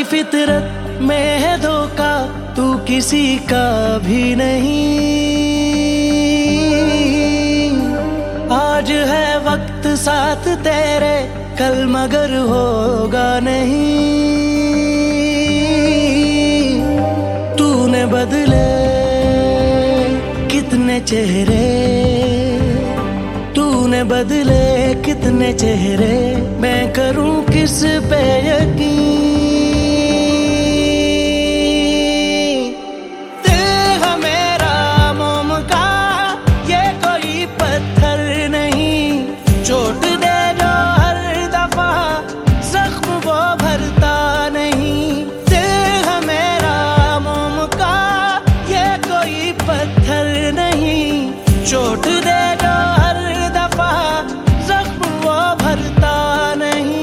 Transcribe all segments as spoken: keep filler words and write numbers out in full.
फितरत में है धोखा, तू किसी का भी नहीं। आज है वक्त साथ तेरे, कल मगर होगा नहीं। तूने बदले कितने चेहरे, तूने बदले कितने चेहरे, मैं करूं किस पे यकीन। दिल है मेरा मोम का, ये कोई पत्थर नहीं, चोट दे जो हर दफा, जख्म वो भरता नहीं। दिल है मेरा मोम का, ये कोई पत्थर नहीं, चोट दे जो हर दफा, जख्म वो भरता नहीं।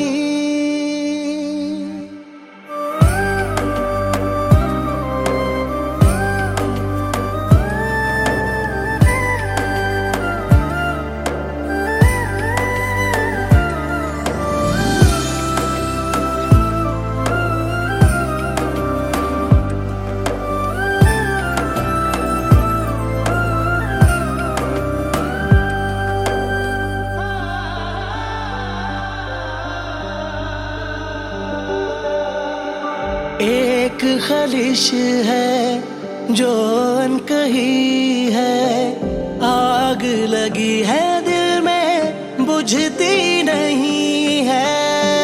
एक खलिश है जो अनकही है, आग लगी है दिल में बुझती नहीं है।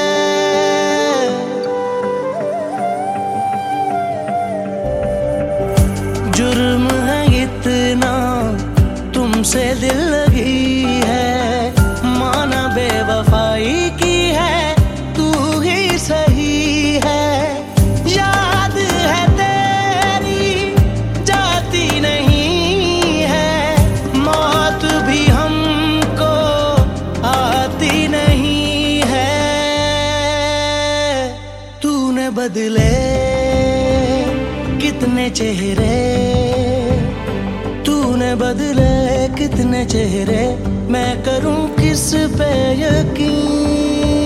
जुर्म है इतना तुमसे दिल लगी है, माना बेवफाई की है, तू ही सही है। याद है तेरी जाती नहीं है, मौत भी हमको आती नहीं है। तूने बदले कितने चेहरे, तूने बदले कितने चेहरे, मैं करूं किस पे यकीन।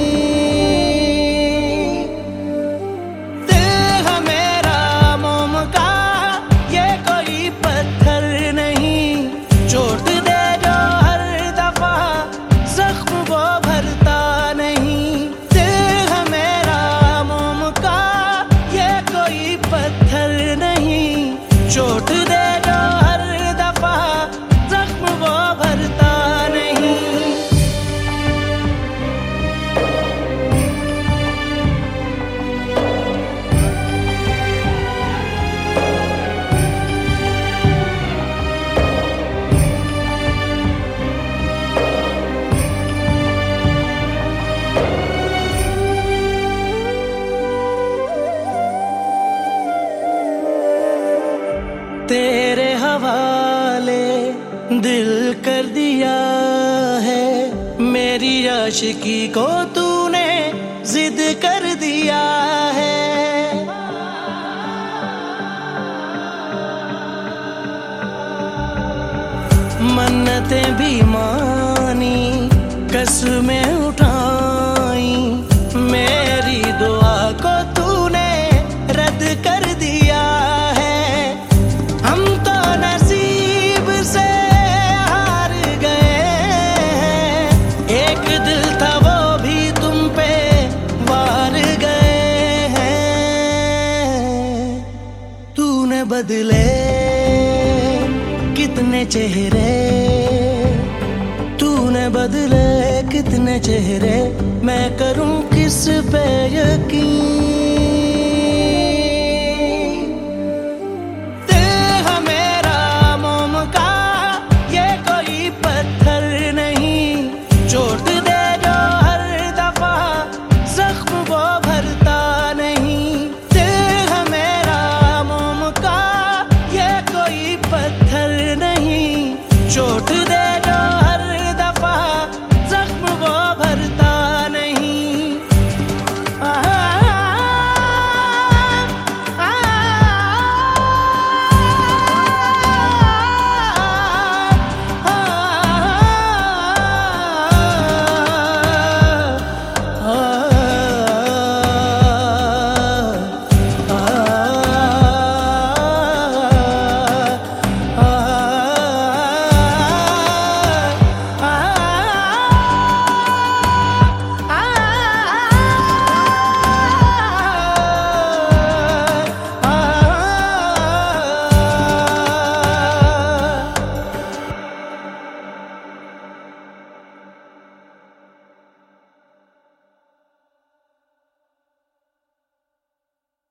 चोट दे जो हर दफा, जख्म वो भरता नहीं। तेरे हवाले दिल कर दिया है, मेरी आशिकी को तूने जिद कर दिया है। मन्नतें भी मानी, कसमें उठाई, मेरी दुआ को तूने रद्द कर दिया है। हम तो नसीब से हार गए हैं, एक दिल था वो भी तुम पे वार गए हैं। तूने बदले कितने चेहरे, तूने बदले कितने चेहरे, मैं करूं किस पे यकीन।